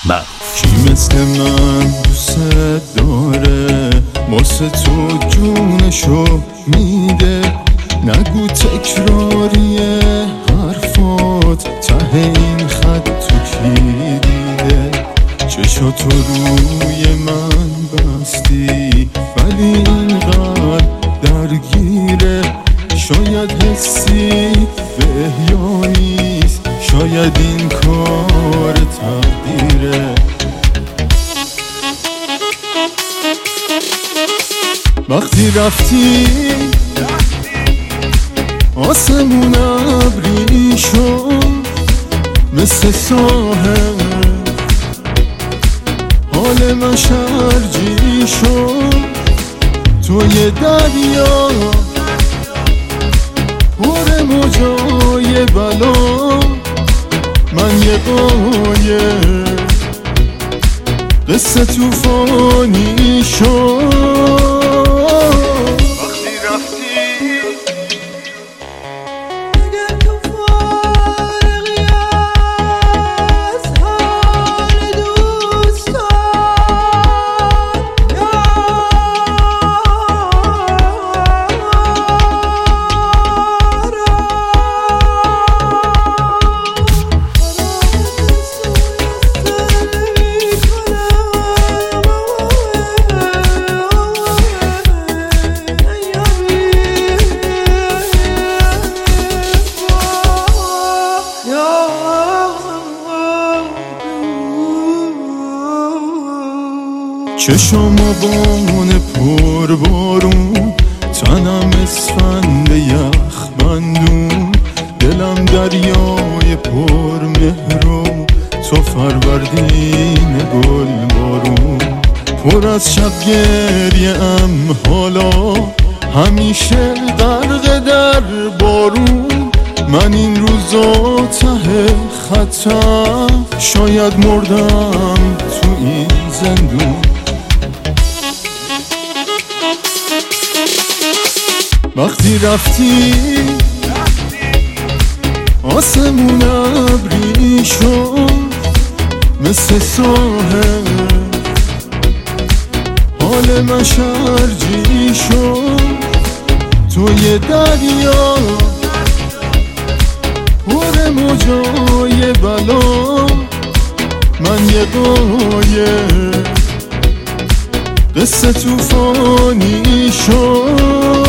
معروف. کی مثل من دوست داره واسه تو جونشو میده، نگو تکراریه حرفات ته این خط تو کی دیده. چشاتو روی من بستی ولی اینقدر درگیره، شاید حسی به احیا نیست، شاید این کار تقدیره. وقتی رفتی آسمون ابری شد مثل ساحل، حال من شرجی شد توی دریا، پر موجای بلا، من یه قایق قصه توفانی شد. وقتی رفتی اگر تو فارغی از حال دوستان، چشم بان پر بارون، تنم اسفند یخ بندون، دلم دریای پر مهرو، تو فروردین گل بارون. پر از شب گریه ام حالا همیشه غرق در بارون، من این روزا ته خطم، شاید مردم تو این زندون. وقتی رفتی آسمون ابری شد مثل ساحل، حال من شرجی شد توی دریا، پر موجای بلا، من یه قایق قصه توفانی شد.